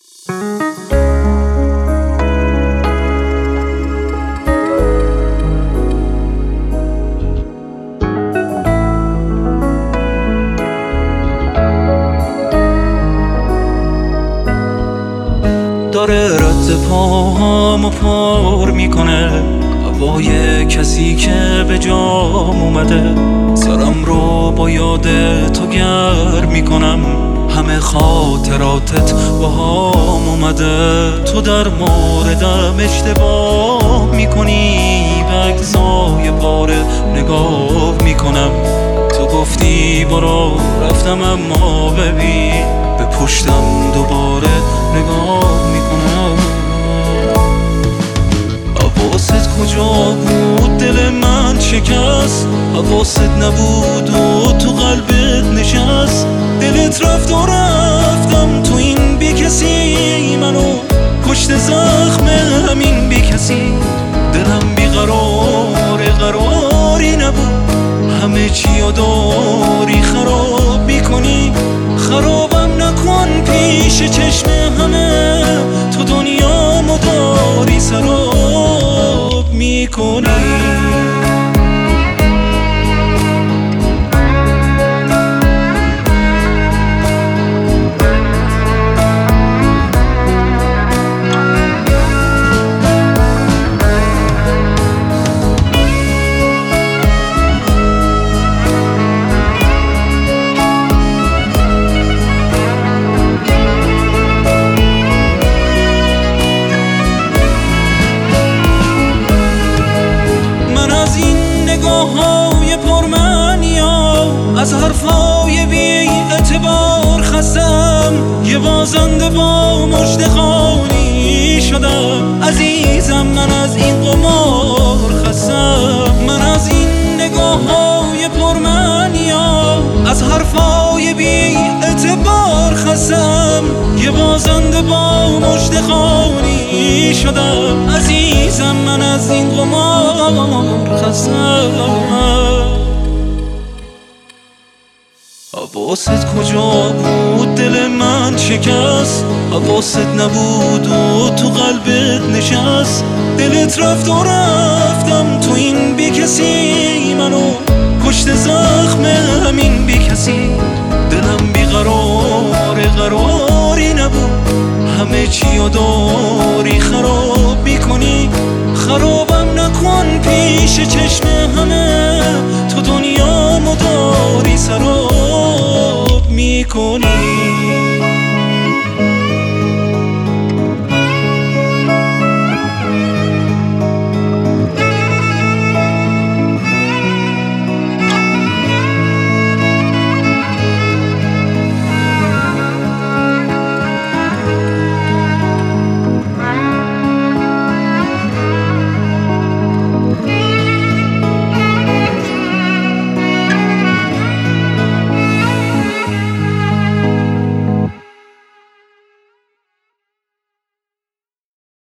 داره رد پاهامو پر میکنه هوای کسی که به جام اومده. سرم رو با یاد تو گرم میکنم، همه خاطراتت با هم اومده. تو در موردم اشتباه میکنی، به اجزای پاره نگاه میکنم. تو گفتی برو، رفتم اما ببین به پشتم دوباره نگاه میکنم. حواست کجا بود؟ دل من شکست، حواست نبود و تو قلبت نشست. دلت رفت و رفتم تو این بی کسی، منو کشت زخم همین بی کسی. دلم بی قراری نبود، همه چی داری خراب میکنی. خرابم نکن پیش چشم همه، تو دنیامو داری سراب میکنی. های پرمعنیا، از حرفای بی اعتبار خستم. یه بازنده با مژده خوانی شدم. عزیزم من از این قمار خستم. من از این نگاه های پرمعنیا، از حرفای بی اعتبار خستم. یه بازنده با مژده خوانی شدم. عزیزم من از این قمار خستم. حواست کجا بود؟ دل من شکست، حواست نبود و تو قلبت نشست. دلت رفت و رفتم تو این بی کسی، منو کشت زخم همین بی کسی. دلم بی قراری نبود، همه چی داری خراب میکنی. خرابم نکن پیش چشم همه، تو دنیامو داری سراب میکنی.